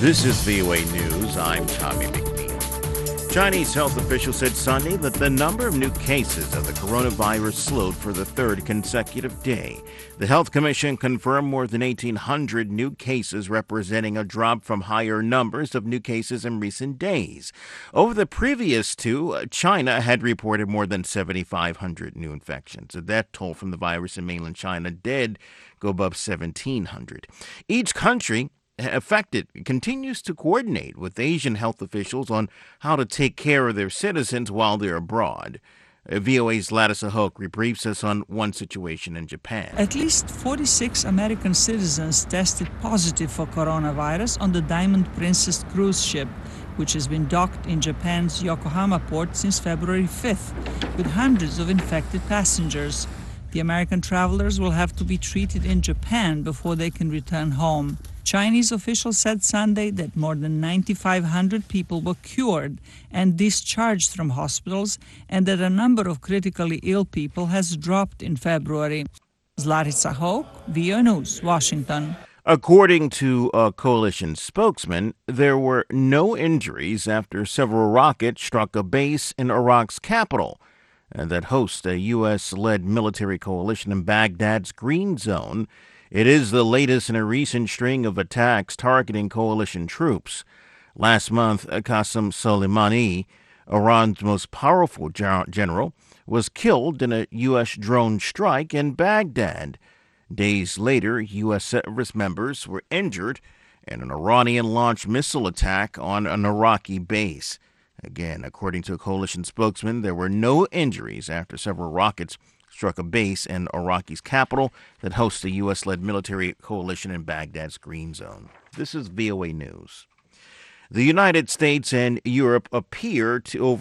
This is VOA News. I'm Tommy McNeil. Chinese health officials said Sunday that the number of new cases of the coronavirus slowed for the third consecutive day. The Health Commission confirmed more than 1,800 new cases, representing a drop from higher numbers of new cases in recent days. Over the previous two, China had reported more than 7,500 new infections. The death toll from the virus in mainland China did go above 1,700. Each country affected continues to coordinate with Asian health officials on how to take care of their citizens while they're abroad. VOA's Ladisa Hoke rebriefs us on one situation in Japan. At least 46 American citizens tested positive for coronavirus on the Diamond Princess cruise ship, which has been docked in Japan's Yokohama port since February 5th, with hundreds of infected passengers. The American travelers will have to be treated in Japan before they can return home. Chinese officials said Sunday that more than 9,500 people were cured and discharged from hospitals, and that a number of critically ill people has dropped in February. Ladisa Hoke, VOA News, Washington. According to a coalition spokesman, there were no injuries after several rockets struck a base in Iraq's capital that hosts a U.S.-led military coalition in Baghdad's Green Zone. It is the latest in a recent string of attacks targeting coalition troops. Last month, Qasem Soleimani, Iran's most powerful general, was killed in a U.S. drone strike in Baghdad. Days later, U.S. service members were injured in an Iranian-launched missile attack on an Iraqi base. Again, according to a coalition spokesman, there were no injuries after several rockets struck a base in Iraqi's capital that hosts a U.S.-led military coalition in Baghdad's Green Zone. This is VOA News. The United States and Europe appear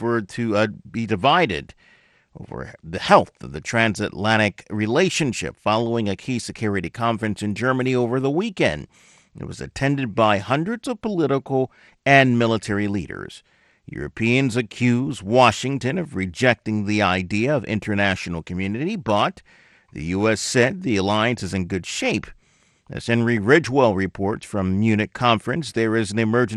to be divided over the health of the transatlantic relationship following a key security conference in Germany over the weekend. It was attended by hundreds of political and military leaders. Europeans accuse Washington of rejecting the idea of international community, but the U.S. said the alliance is in good shape. As Henry Ridgewell reports from Munich conference, there is an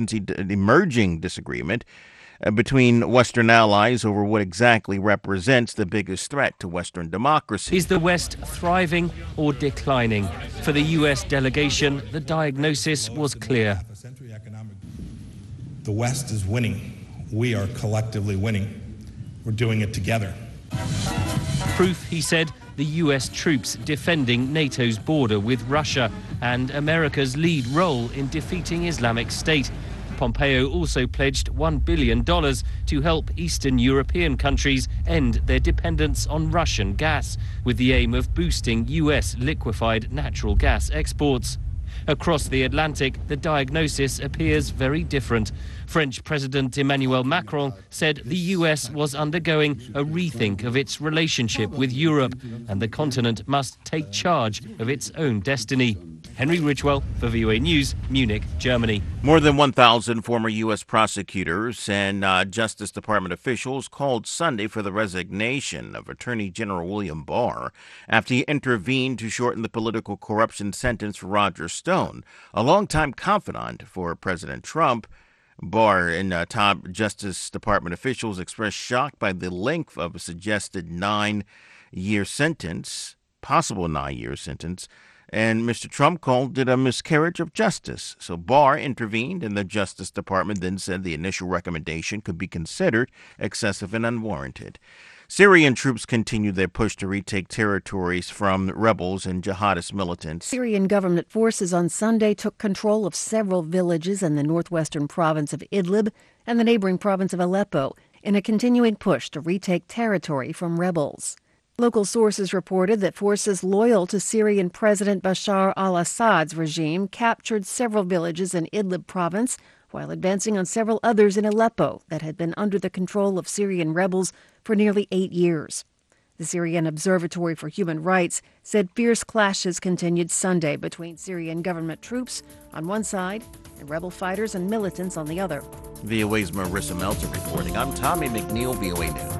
emerging disagreement between Western allies over what exactly represents the biggest threat to Western democracy. Is the West thriving or declining? For the U.S. delegation, the diagnosis was clear. The West is winning. We are collectively winning. We're doing it together. Proof, he said, the U.S. troops defending NATO's border with Russia and America's lead role in defeating Islamic State. Pompeo also pledged $1 billion to help Eastern European countries end their dependence on Russian gas, with the aim of boosting U.S. liquefied natural gas exports. Across the Atlantic, the diagnosis appears very different. French President Emmanuel Macron said the U.S. was undergoing a rethink of its relationship with Europe, and the continent must take charge of its own destiny. Henry Ridgewell for VOA News, Munich, Germany. More than 1,000 former U.S. prosecutors and Justice Department officials called Sunday for the resignation of Attorney General William Barr after he intervened to shorten the political corruption sentence for Roger Stone, a longtime confidant for President Trump. Barr and top Justice Department officials expressed shock by the length of a suggested 9-year sentence, possible 9-year sentence, and Mr. Trump called it a miscarriage of justice. So Barr intervened, and the Justice Department then said the initial recommendation could be considered excessive and unwarranted. Syrian troops continued their push to retake territories from rebels and jihadist militants. Syrian government forces on Sunday took control of several villages in the northwestern province of Idlib and the neighboring province of Aleppo in a continuing push to retake territory from rebels. Local sources reported that forces loyal to Syrian President Bashar al-Assad's regime captured several villages in Idlib province while advancing on several others in Aleppo that had been under the control of Syrian rebels for nearly 8 years. The Syrian Observatory for Human Rights said fierce clashes continued Sunday between Syrian government troops on one side and rebel fighters and militants on the other. VOA's Marissa Melton reporting. I'm Tommy McNeil, VOA News.